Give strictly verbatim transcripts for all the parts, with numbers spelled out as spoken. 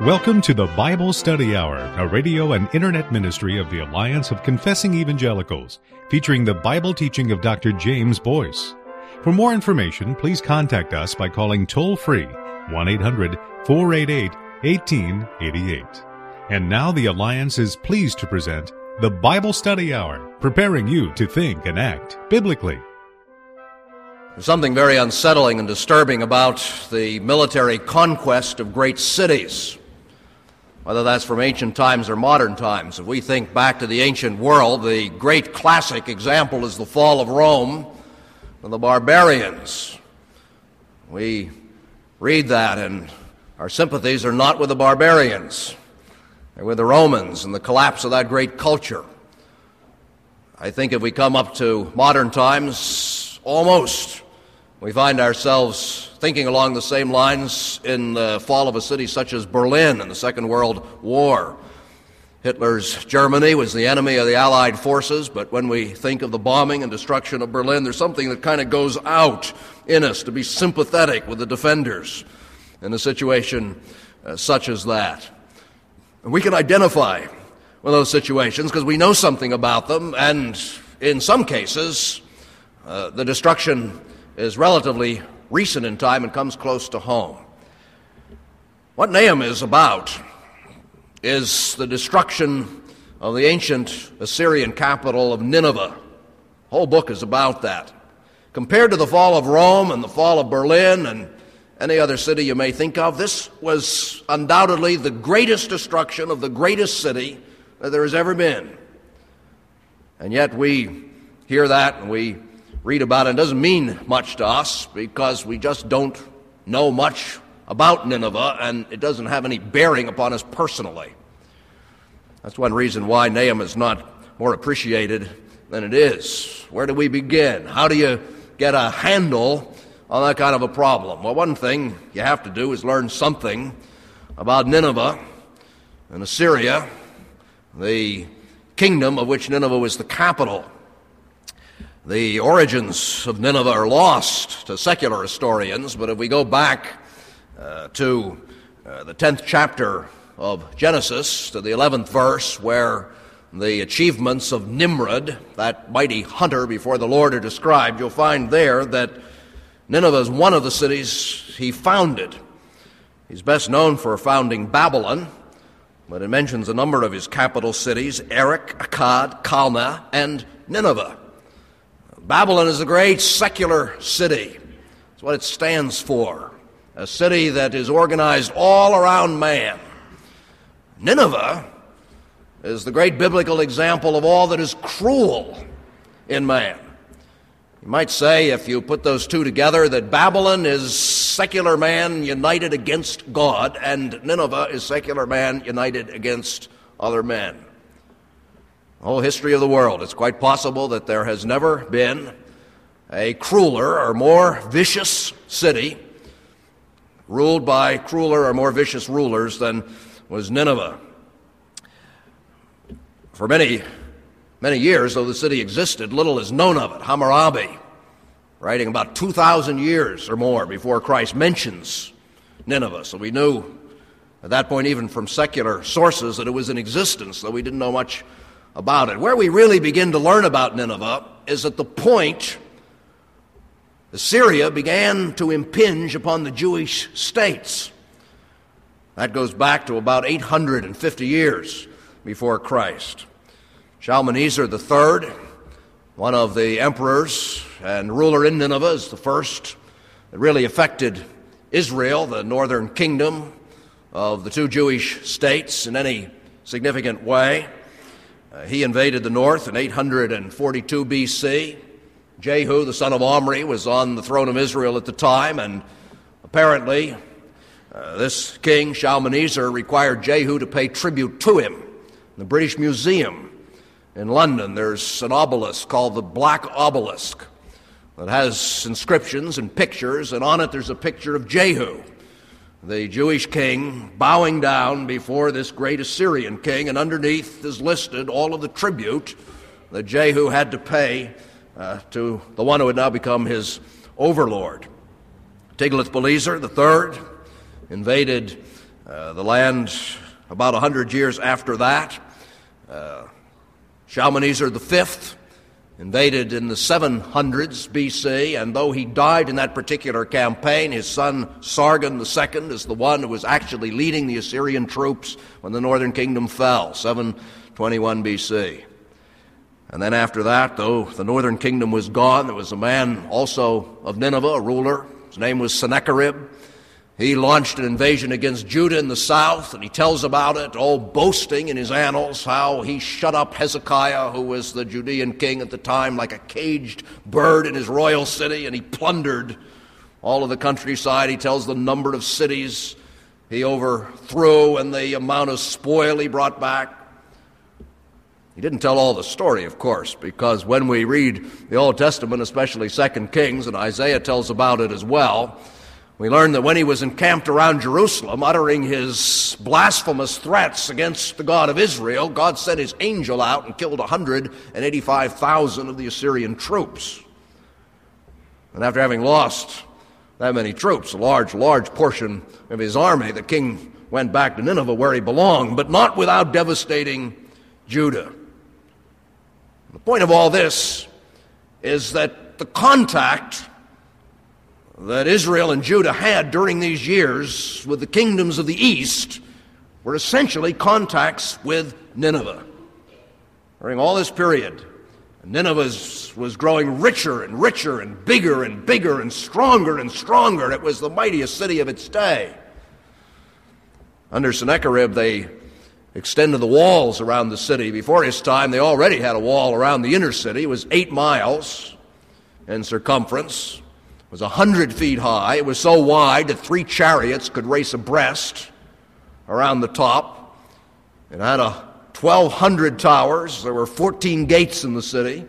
Welcome to the Bible Study Hour, a radio and internet ministry of the Alliance of Confessing Evangelicals, featuring the Bible teaching of Doctor James Boyce. For more information, please contact us by calling toll-free one eight hundred four eight eight eighteen eighty-eight. And now the Alliance is pleased to present the Bible Study Hour, preparing you to think and act biblically. There's something very unsettling and disturbing about the military conquest of great cities, whether that's from ancient times or modern times. If we think back to the ancient world, the great classic example is the fall of Rome and the barbarians. We read that, and our sympathies are not with the barbarians. They're with the Romans and the collapse of that great culture. I think if we come up to modern times, almost, we find ourselves thinking along the same lines in the fall of a city such as Berlin in the Second World War. Hitler's Germany was the enemy of the Allied forces, but when we think of the bombing and destruction of Berlin, there's something that kind of goes out in us to be sympathetic with the defenders in a situation uh, such as that. And we can identify with those situations because we know something about them, and in some cases, uh, the destruction is relatively recent in time and comes close to home. What Nahum is about is the destruction of the ancient Assyrian capital of Nineveh. The whole book is about that. Compared to the fall of Rome and the fall of Berlin and any other city you may think of, this was undoubtedly the greatest destruction of the greatest city that there has ever been. And yet we hear that and we read about it. It doesn't mean much to us because we just don't know much about Nineveh, and it doesn't have any bearing upon us personally. That's one reason why Nahum is not more appreciated than it is. Where do we begin? How do you get a handle on that kind of a problem? Well, one thing you have to do is learn something about Nineveh and Assyria, the kingdom of which Nineveh was the capital. The origins of Nineveh are lost to secular historians, but if we go back uh, to uh, the tenth chapter of Genesis, to the eleventh verse, where the achievements of Nimrod, that mighty hunter before the Lord, are described, you'll find there that Nineveh is one of the cities he founded. He's best known for founding Babylon, but it mentions a number of his capital cities, Erech, Akkad, Calneh, and Nineveh. Babylon is a great secular city. That's what it stands for, a city that is organized all around man. Nineveh is the great biblical example of all that is cruel in man. You might say, if you put those two together, that Babylon is secular man united against God, and Nineveh is secular man united against other men. The whole history of the world, it's quite possible that there has never been a crueler or more vicious city ruled by crueler or more vicious rulers than was Nineveh. For many, many years, though the city existed, little is known of it. Hammurabi, writing about two thousand years or more before Christ, mentions Nineveh. So we knew at that point, even from secular sources, that it was in existence, though we didn't know much about it. Where we really begin to learn about Nineveh is at the point Assyria began to impinge upon the Jewish states. That goes back to about eight hundred fifty years before Christ. Shalmaneser the third, one of the emperors and ruler in Nineveh, is the first that really affected Israel, the northern kingdom of the two Jewish states, in any significant way. Uh, he invaded the north in eight hundred forty-two B C. Jehu, the son of Omri, was on the throne of Israel at the time, and apparently uh, this king, Shalmaneser, required Jehu to pay tribute to him. In the British Museum in London, there's an obelisk called the Black Obelisk that has inscriptions and pictures, and on it there's a picture of Jehu, the Jewish king, bowing down before this great Assyrian king, and underneath is listed all of the tribute that Jehu had to pay uh, to the one who had now become his overlord. Tiglath-Pileser the third invaded Uh, the land, about a hundred years after that, uh, Shalmaneser the fifth invaded in the seven hundreds B C, and though he died in that particular campaign, his son Sargon the second is the one who was actually leading the Assyrian troops when the northern kingdom fell, seven twenty-one B C. And then after that, though the northern kingdom was gone, there was a man also of Nineveh, a ruler. His name was Sennacherib. He launched an invasion against Judah in the south, and he tells about it, all boasting in his annals how he shut up Hezekiah, who was the Judean king at the time, like a caged bird in his royal city, and he plundered all of the countryside. He tells the number of cities he overthrew and the amount of spoil he brought back. He didn't tell all the story, of course, because when we read the Old Testament, especially Second Kings, and Isaiah tells about it as well, we learn that when he was encamped around Jerusalem, uttering his blasphemous threats against the God of Israel, God sent his angel out and killed one hundred eighty-five thousand of the Assyrian troops. And after having lost that many troops, a large, large portion of his army, the king went back to Nineveh where he belonged, but not without devastating Judah. The point of all this is that the contact that Israel and Judah had during these years with the kingdoms of the east were essentially contacts with Nineveh. During all this period, Nineveh was growing richer and richer and bigger and bigger and stronger and stronger. It was the mightiest city of its day. Under Sennacherib, they extended the walls around the city. Before his time, they already had a wall around the inner city. It was eight miles in circumference. It was a hundred feet high. It was so wide that three chariots could race abreast around the top. It had a twelve hundred towers. There were fourteen gates in the city.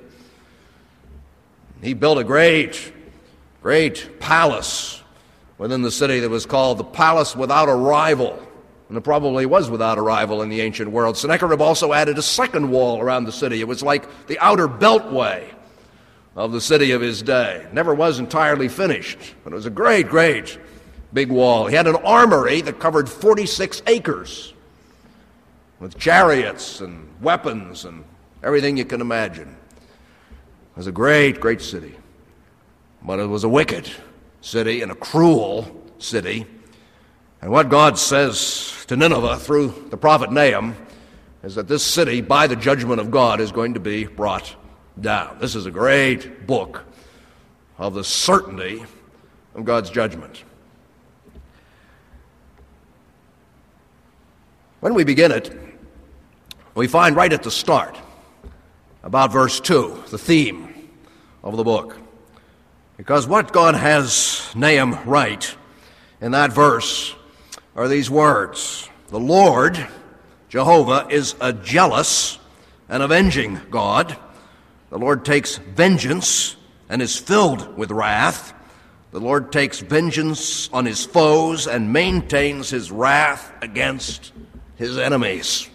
He built a great, great palace within the city that was called the Palace Without a Rival. And it probably was without a rival in the ancient world. Sennacherib also added a second wall around the city. It was like the outer beltway of the city of his day. Never was entirely finished, but it was a great, great big wall. He had an armory that covered forty-six acres with chariots and weapons and everything you can imagine. It was a great, great city. But it was a wicked city and a cruel city. And what God says to Nineveh through the prophet Nahum is that this city, by the judgment of God, is going to be brought down. This is a great book of the certainty of God's judgment. When we begin it, we find right at the start, about verse two, the theme of the book. Because what God has Nahum write in that verse are these words: the Lord, Jehovah, is a jealous and avenging God. The Lord takes vengeance and is filled with wrath. The Lord takes vengeance on his foes and maintains his wrath against his enemies.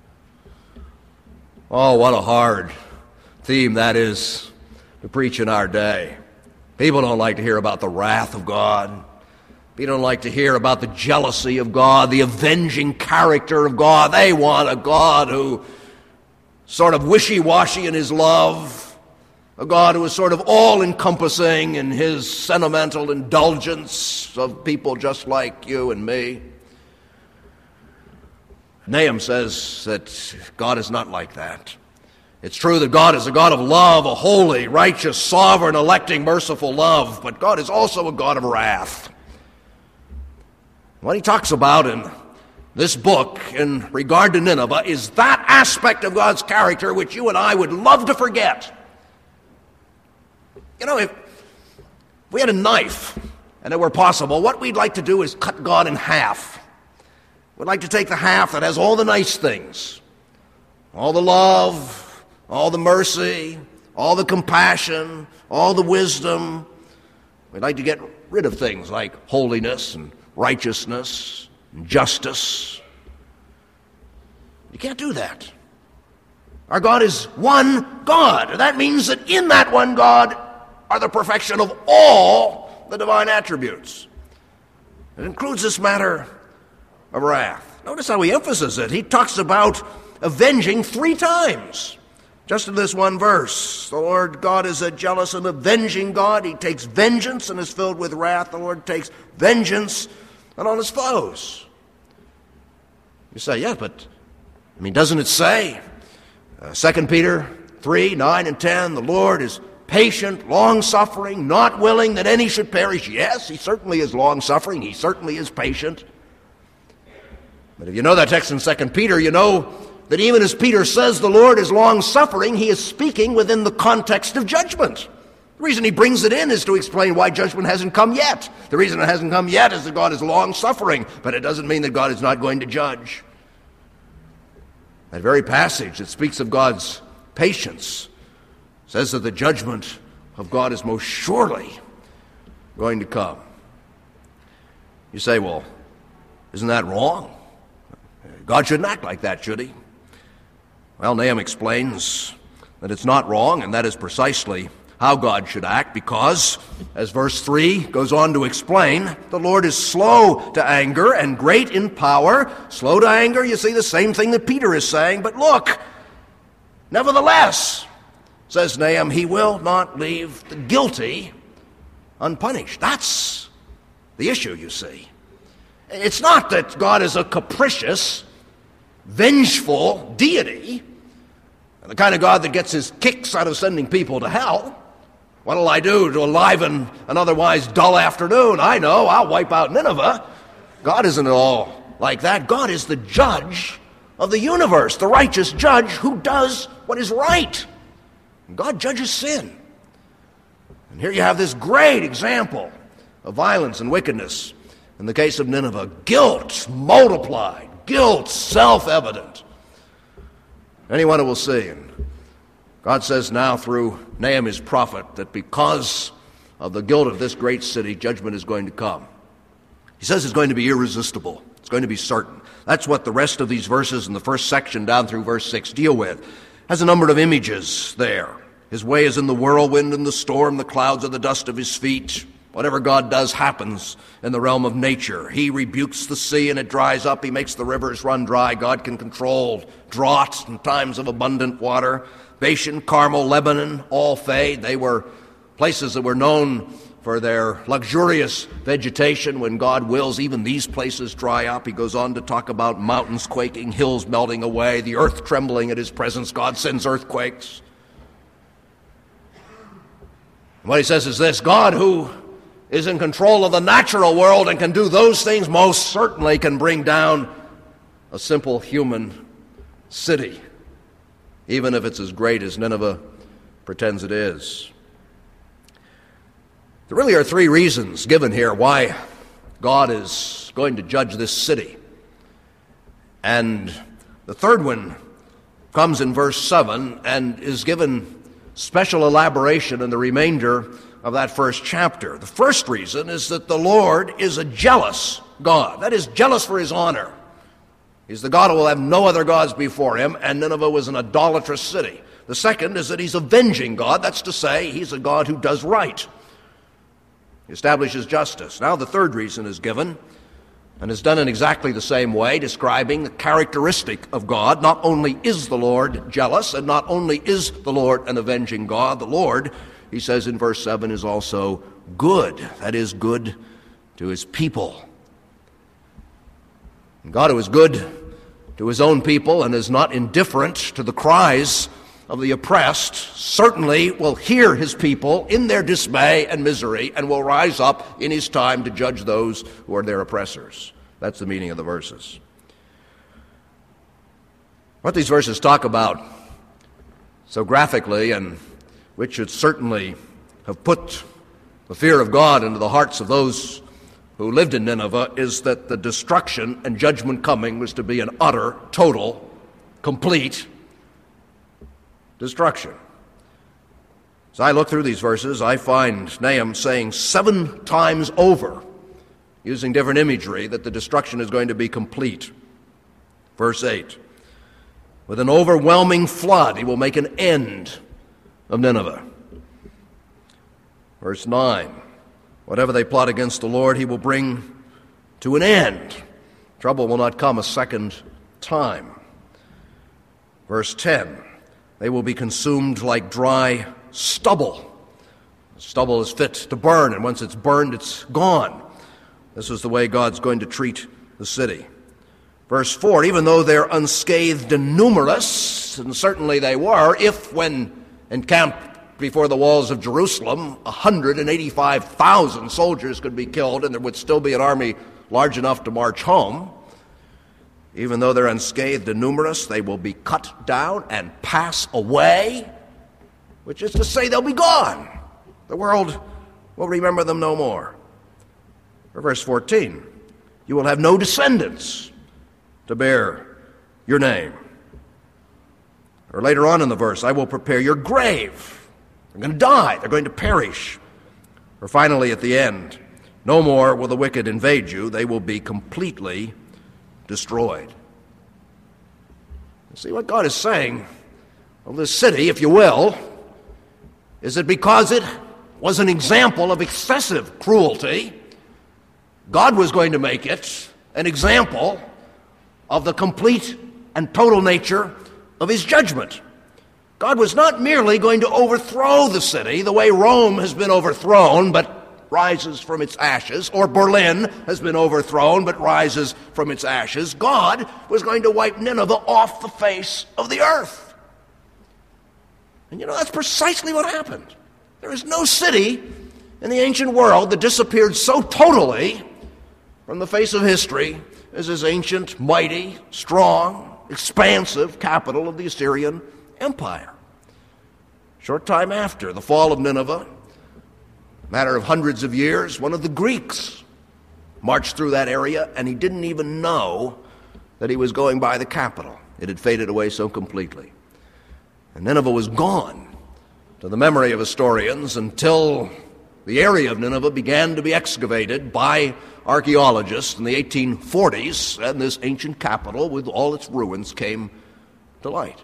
Oh, what a hard theme that is to preach in our day. People don't like to hear about the wrath of God. People don't like to hear about the jealousy of God, the avenging character of God. They want a God who sort of wishy-washy in his love, a God who is sort of all-encompassing in his sentimental indulgence of people just like you and me. Nahum says that God is not like that. It's true that God is a God of love, a holy, righteous, sovereign, electing, merciful love, but God is also a God of wrath. What he talks about in this book in regard to Nineveh is that aspect of God's character which you and I would love to forget. You know, if we had a knife and it were possible, what we'd like to do is cut God in half. We'd like to take the half that has all the nice things, all the love, all the mercy, all the compassion, all the wisdom. We'd like to get rid of things like holiness and righteousness and justice. You can't do that. Our God is one God. That means that in that one God are the perfection of all the divine attributes. It includes this matter of wrath. Notice how he emphasizes it. He talks about avenging three times. Just in this one verse, the Lord God is a jealous and avenging God. He takes vengeance and is filled with wrath. The Lord takes vengeance and on his foes. You say, yeah, but, I mean, doesn't it say, uh, Second Peter three, nine and ten, the Lord is patient, long-suffering, not willing that any should perish. Yes, he certainly is long-suffering. He certainly is patient. But if you know that text in Second Peter, you know that even as Peter says the Lord is long-suffering, he is speaking within the context of judgment. The reason he brings it in is to explain why judgment hasn't come yet. The reason it hasn't come yet is that God is long-suffering, but it doesn't mean that God is not going to judge. That very passage that speaks of God's patience says that the judgment of God is most surely going to come. You say, well, isn't that wrong? God shouldn't act like that, should he? Well, Nahum explains that it's not wrong, and that is precisely how God should act, because, as verse three goes on to explain, the Lord is slow to anger and great in power. Slow to anger, you see the same thing that Peter is saying, but look, nevertheless, says Nahum, he will not leave the guilty unpunished. That's the issue, you see. It's not that God is a capricious, vengeful deity, the kind of God that gets his kicks out of sending people to hell. What'll I do to enliven an otherwise dull afternoon? I know, I'll wipe out Nineveh. God isn't at all like that. God is the judge of the universe, the righteous judge who does what is right. God judges sin. And here you have this great example of violence and wickedness. In the case of Nineveh, guilt multiplied, guilt self-evident. Anyone who will see. And God says now through Nahum his prophet that because of the guilt of this great city, judgment is going to come. He says it's going to be irresistible. It's going to be certain. That's what the rest of these verses in the first section down through verse six deal with. Has a number of images there. His way is in the whirlwind and the storm, the clouds are the dust of his feet. Whatever God does happens in the realm of nature. He rebukes the sea and it dries up. He makes the rivers run dry. God can control droughts and times of abundant water. Bashan, Carmel, Lebanon all fade. They were places that were known for their luxurious vegetation. When God wills, even these places dry up. He goes on to talk about mountains quaking, hills melting away, the earth trembling at his presence. God sends earthquakes. And what he says is this: God, who is in control of the natural world and can do those things, most certainly can bring down a simple human city, even if it's as great as Nineveh pretends it is. There really are three reasons given here why God is going to judge this city. And the third one comes in verse seven and is given special elaboration in the remainder of that first chapter. The first reason is that the Lord is a jealous God. That is, jealous for his honor. He's the God who will have no other gods before him, and Nineveh was an idolatrous city. The second is that he's avenging God. That's to say, he's a God who does right. He establishes justice. Now the third reason is given, and is done in exactly the same way, describing the characteristic of God. Not only is the Lord jealous, and not only is the Lord an avenging God, the Lord, he says in verse seven, is also good. That is, good to his people. And God, who is good to his own people and is not indifferent to the cries of the oppressed, certainly will hear his people in their dismay and misery and will rise up in his time to judge those who are their oppressors. That's the meaning of the verses. What these verses talk about so graphically, and which should certainly have put the fear of God into the hearts of those who lived in Nineveh, is that the destruction and judgment coming was to be an utter, total, complete destruction. As I look through these verses, I find Nahum saying seven times over, using different imagery, that the destruction is going to be complete. Verse eight, with an overwhelming flood, he will make an end of Nineveh. Verse nine, whatever they plot against the Lord, he will bring to an end. Trouble will not come a second time. Verse ten, they will be consumed like dry stubble. Stubble is fit to burn, and once it's burned, it's gone. This is the way God's going to treat the city. Verse four, even though they're unscathed and numerous, and certainly they were, if when encamped before the walls of Jerusalem, one hundred eighty-five thousand soldiers could be killed, and there would still be an army large enough to march home. Even though they're unscathed and numerous, they will be cut down and pass away, which is to say they'll be gone. The world will remember them no more. Or verse fourteen, you will have no descendants to bear your name. Or later on in the verse, I will prepare your grave. They're going to die. They're going to perish. Or finally at the end, no more will the wicked invade you. They will be completely destroyed. See, what God is saying of this city, if you will, is that because it was an example of excessive cruelty, God was going to make it an example of the complete and total nature of his judgment. God was not merely going to overthrow the city the way Rome has been overthrown but rises from its ashes, or Berlin has been overthrown but rises from its ashes. God was going to wipe Nineveh off the face of the earth. And you know, that's precisely what happened. There is no city in the ancient world that disappeared so totally from the face of history as this ancient, mighty, strong, expansive capital of the Assyrian Empire. Short time after the fall of Nineveh, a matter of hundreds of years, one of the Greeks marched through that area, and he didn't even know that he was going by the capital. It had faded away so completely. And Nineveh was gone to the memory of historians until the area of Nineveh began to be excavated by archaeologists in the eighteen forties, and this ancient capital with all its ruins came to light.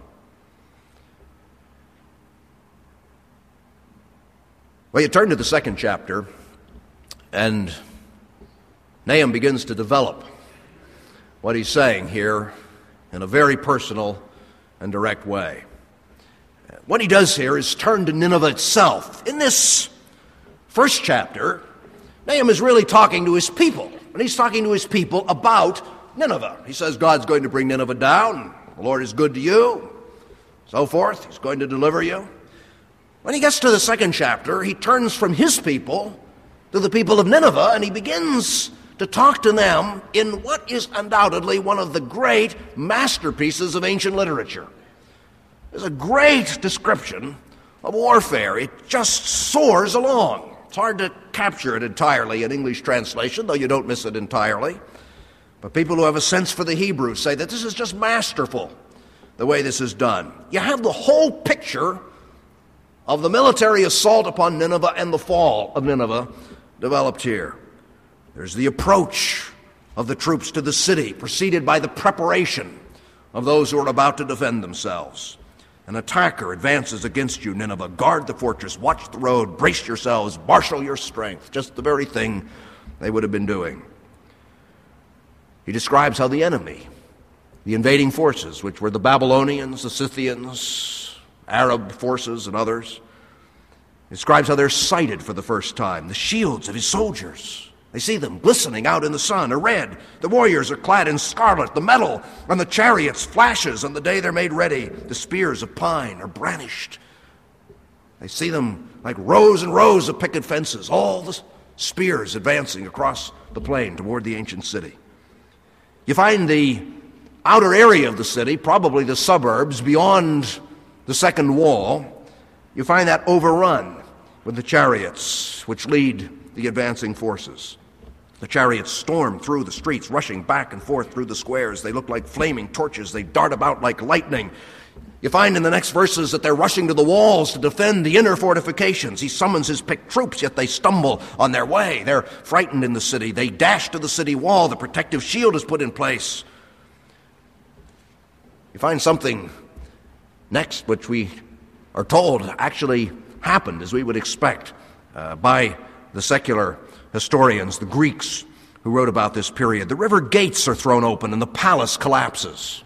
Well, you turn to the second chapter, and Nahum begins to develop what he's saying here in a very personal and direct way. What he does here is turn to Nineveh itself. In this first chapter, Nahum is really talking to his people, and he's talking to his people about Nineveh. He says God's going to bring Nineveh down, the Lord is good to you, so forth. He's going to deliver you. When he gets to the second chapter, he turns from his people to the people of Nineveh, and he begins to talk to them in what is undoubtedly one of the great masterpieces of ancient literature. There's a great description of warfare. It just soars along. It's hard to capture it entirely in English translation, though you don't miss it entirely. But people who have a sense for the Hebrew say that this is just masterful, the way this is done. You have the whole picture of the military assault upon Nineveh and the fall of Nineveh developed here. There's the approach of the troops to the city, preceded by the preparation of those who are about to defend themselves. An attacker advances against you, Nineveh. Guard the fortress, watch the road, brace yourselves, marshal your strength. Just the very thing they would have been doing. He describes how the enemy, the invading forces, which were the Babylonians, the Scythians, Arab forces and others, describes how they're sighted for the first time. The shields of his soldiers, they see them glistening out in the sun, are red. The warriors are clad in scarlet. The metal on the chariots flashes on the day they're made ready. The spears of pine are brandished. They see them like rows and rows of picket fences, all the spears advancing across the plain toward the ancient city. You find the outer area of the city, probably the suburbs beyond the second wall, you find that overrun with the chariots which lead the advancing forces. The chariots storm through the streets, rushing back and forth through the squares. They look like flaming torches. They dart about like lightning. You find in the next verses that they're rushing to the walls to defend the inner fortifications. He summons his picked troops, yet they stumble on their way. They're frightened in the city. They dash to the city wall. The protective shield is put in place. You find something next which we are told actually happened as we would expect uh, by the secular historians, the Greeks who wrote about this period. The river gates are thrown open and the palace collapses.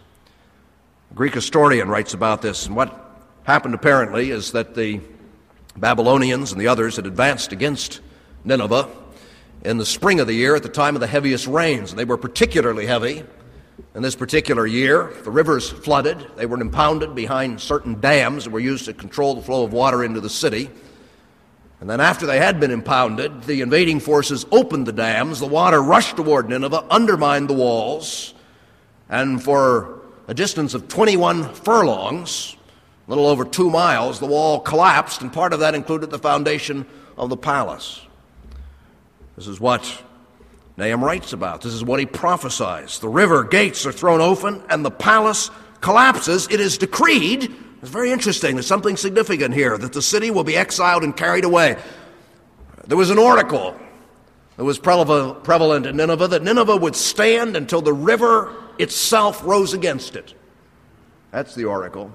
A Greek historian writes about this, and what happened apparently is that the Babylonians and the others had advanced against Nineveh in the spring of the year at the time of the heaviest rains, and they were particularly heavy. In this particular year, the rivers flooded. They were impounded behind certain dams that were used to control the flow of water into the city. And then after they had been impounded, the invading forces opened the dams. The water rushed toward Nineveh, undermined the walls, and for a distance of twenty-one furlongs, a little over two miles, the wall collapsed, and part of that included the foundation of the palace. This is what Nahum writes about. This is what he prophesies. The river gates are thrown open and the palace collapses. It is decreed. It's very interesting. There's something significant here, that the city will be exiled and carried away. There was an oracle that was prevalent in Nineveh, that Nineveh would stand until the river itself rose against it. That's the oracle.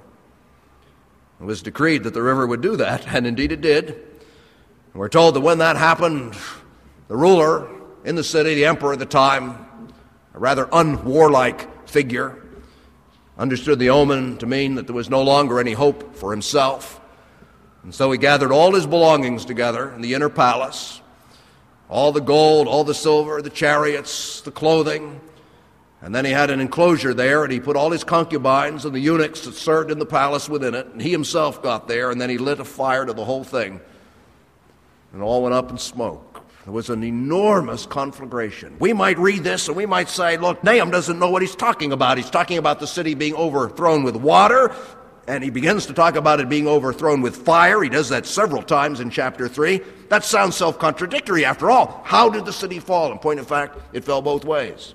It was decreed that the river would do that, and indeed it did. And we're told that when that happened, the ruler in the city, the emperor at the time, a rather unwarlike figure, understood the omen to mean that there was no longer any hope for himself. And so he gathered all his belongings together in the inner palace, all the gold, all the silver, the chariots, the clothing. And then he had an enclosure there, and he put all his concubines and the eunuchs that served in the palace within it. And he himself got there, and then he lit a fire to the whole thing. And it all went up in smoke. There was an enormous conflagration. We might read this and we might say, look, Nahum doesn't know what he's talking about. He's talking about the city being overthrown with water, and he begins to talk about it being overthrown with fire. He does that several times in chapter three. That sounds self-contradictory after all. How did the city fall? In point of fact, it fell both ways.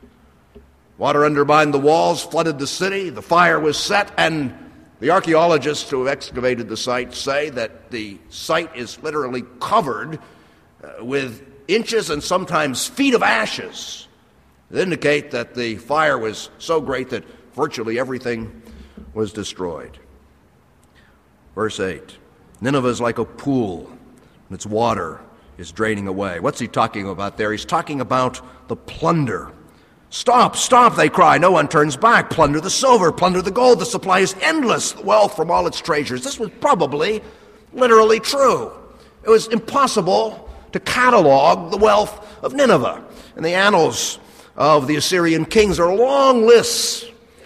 Water undermined the walls, flooded the city, the fire was set, and the archaeologists who have excavated the site say that the site is literally covered Uh, with inches and sometimes feet of ashes that indicate that the fire was so great that virtually everything was destroyed. Verse eight, Nineveh is like a pool, and its water is draining away. What's he talking about there? He's talking about the plunder. Stop, stop, they cry. No one turns back. Plunder the silver, plunder the gold. The supply is endless, the wealth from all its treasures. This was probably literally true. It was impossible to catalog the wealth of Nineveh. In the annals of the Assyrian kings, there are long lists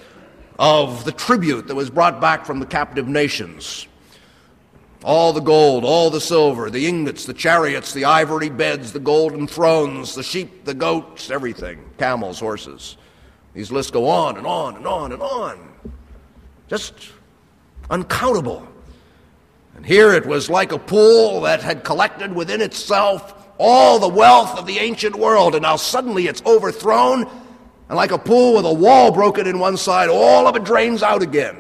of the tribute that was brought back from the captive nations. All the gold, all the silver, the ingots, the chariots, the ivory beds, the golden thrones, the sheep, the goats, everything, camels, horses. These lists go on and on and on and on. Just uncountable. And here it was like a pool that had collected within itself all the wealth of the ancient world, and now suddenly it's overthrown, and like a pool with a wall broken in one side, all of it drains out again.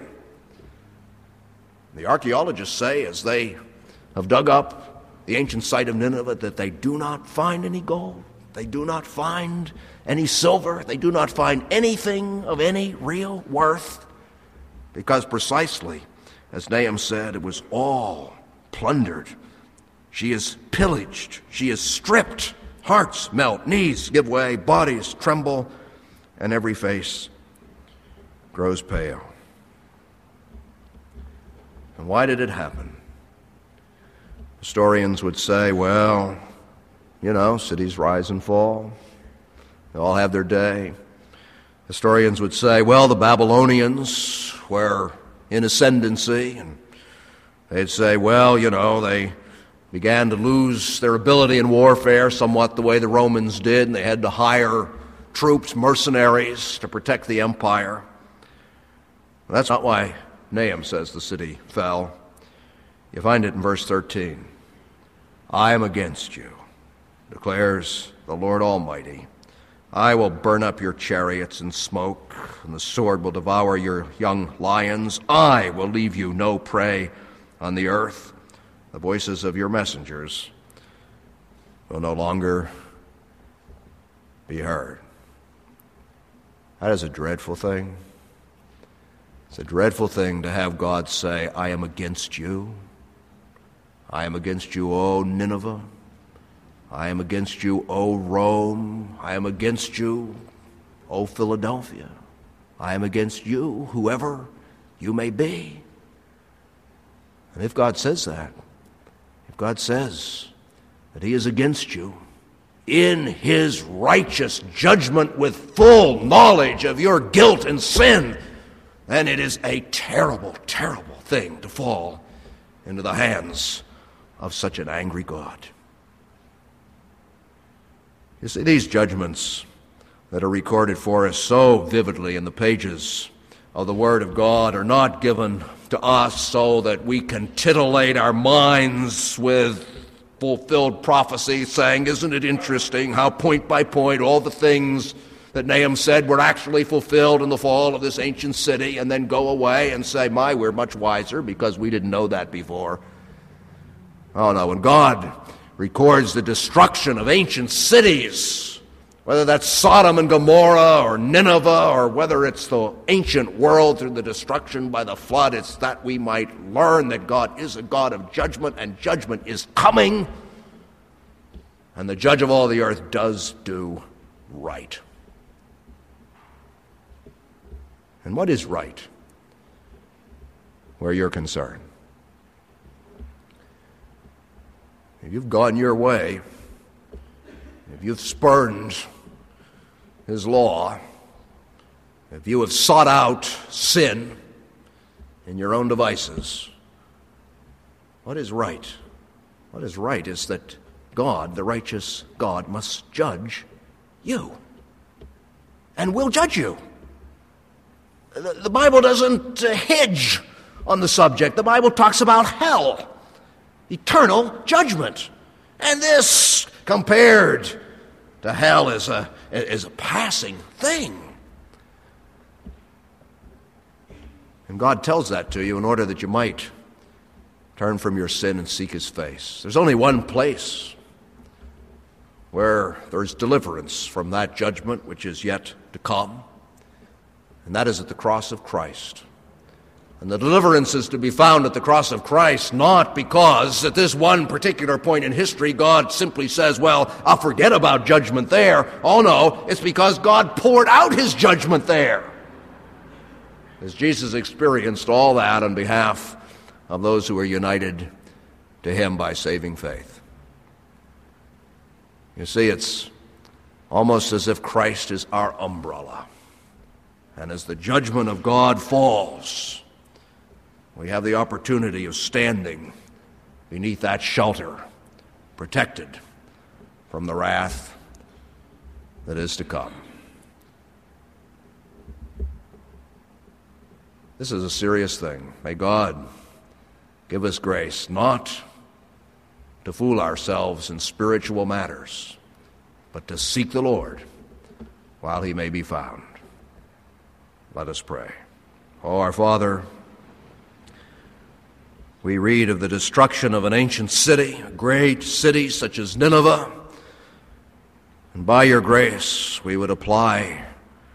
The archaeologists say, as they have dug up the ancient site of Nineveh, that they do not find any gold, they do not find any silver, they do not find anything of any real worth, because precisely, as Nahum said, it was all plundered. She is pillaged. She is stripped. Hearts melt, knees give way, bodies tremble, and every face grows pale. And why did it happen? Historians would say, well, you know, cities rise and fall. They all have their day. Historians would say, well, the Babylonians were in ascendancy, and they'd say, well, you know, they began to lose their ability in warfare somewhat the way the Romans did, and they had to hire troops, mercenaries, to protect the empire. That's not why Nahum says the city fell. You find it in verse thirteen. I am against you, declares the Lord Almighty. I will burn up your chariots in smoke, and the sword will devour your young lions. I will leave you no prey on the earth. The voices of your messengers will no longer be heard. That is a dreadful thing. It's a dreadful thing to have God say, I am against you. I am against you, O Nineveh. I am against you, O Rome. I am against you, O Philadelphia. I am against you, whoever you may be. And if God says that, if God says that he is against you in his righteous judgment with full knowledge of your guilt and sin, then it is a terrible, terrible thing to fall into the hands of such an angry God. You see, these judgments that are recorded for us so vividly in the pages of the Word of God are not given to us so that we can titillate our minds with fulfilled prophecy, saying, isn't it interesting how point by point all the things that Nahum said were actually fulfilled in the fall of this ancient city, and then go away and say, my, we're much wiser because we didn't know that before. Oh no, when God records the destruction of ancient cities, whether that's Sodom and Gomorrah or Nineveh, or whether it's the ancient world through the destruction by the flood, it's that we might learn that God is a God of judgment, and judgment is coming, and the judge of all the earth does do right. And what is right where you're concerned? If you've gone your way, if you've spurned his law, if you have sought out sin in your own devices, what is right? What is right is that God, the righteous God, must judge you and will judge you. The Bible doesn't hedge on the subject. The Bible talks about hell, eternal judgment. And this, compared to hell, is a, is a passing thing. And God tells that to you in order that you might turn from your sin and seek his face. There's only one place where there's deliverance from that judgment which is yet to come, and that is at the cross of Christ. And the deliverance is to be found at the cross of Christ, not because at this one particular point in history God simply says, well, I'll forget about judgment there. Oh no, it's because God poured out his judgment there, as Jesus experienced all that on behalf of those who are united to him by saving faith. You see, it's almost as if Christ is our umbrella. And as the judgment of God falls, we have the opportunity of standing beneath that shelter, protected from the wrath that is to come. This is a serious thing. May God give us grace not to fool ourselves in spiritual matters, but to seek the Lord while he may be found. Let us pray. Oh, our Father, we read of the destruction of an ancient city, a great city such as Nineveh, and by your grace we would apply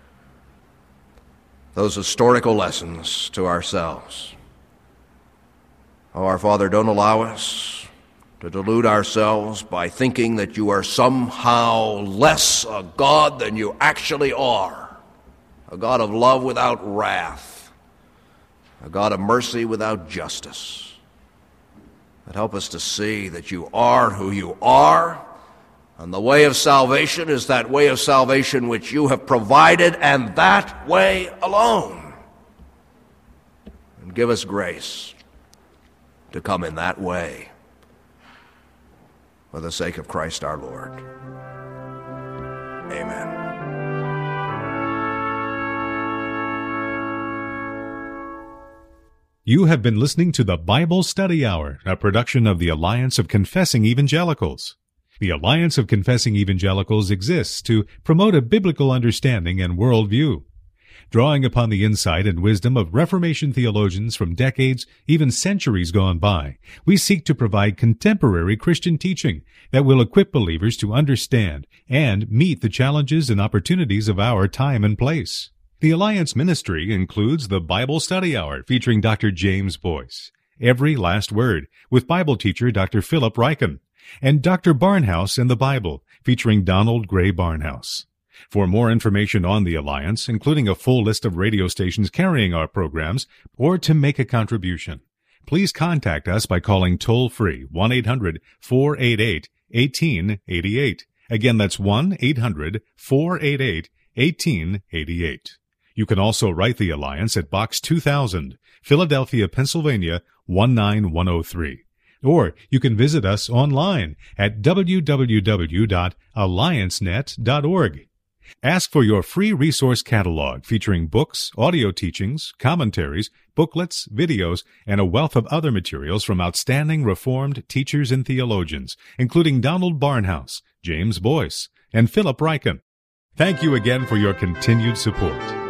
those historical lessons to ourselves. Oh, our Father, don't allow us to delude ourselves by thinking that you are somehow less a God than you actually are. A God of love without wrath, a God of mercy without justice. But help us to see that you are who you are, and the way of salvation is that way of salvation which you have provided, and that way alone. And give us grace to come in that way for the sake of Christ our Lord. Amen. You have been listening to the Bible Study Hour, a production of the Alliance of Confessing Evangelicals. The Alliance of Confessing Evangelicals exists to promote a biblical understanding and worldview. Drawing upon the insight and wisdom of Reformation theologians from decades, even centuries gone by, we seek to provide contemporary Christian teaching that will equip believers to understand and meet the challenges and opportunities of our time and place. The Alliance ministry includes the Bible Study Hour featuring Doctor James Boyce, Every Last Word with Bible teacher Doctor Philip Ryken, and Doctor Barnhouse and the Bible, featuring Donald Gray Barnhouse. For more information on the Alliance, including a full list of radio stations carrying our programs, or to make a contribution, please contact us by calling toll-free one eight hundred four eight eight one eight eight eight. Again, that's one eight hundred four eight eight one eight eight eight. You can also write the Alliance at Box two thousand, Philadelphia, Pennsylvania one nine one oh three. Or you can visit us online at w w w dot alliance net dot org. Ask for your free resource catalog featuring books, audio teachings, commentaries, booklets, videos, and a wealth of other materials from outstanding Reformed teachers and theologians, including Donald Barnhouse, James Boyce, and Philip Ryken. Thank you again for your continued support.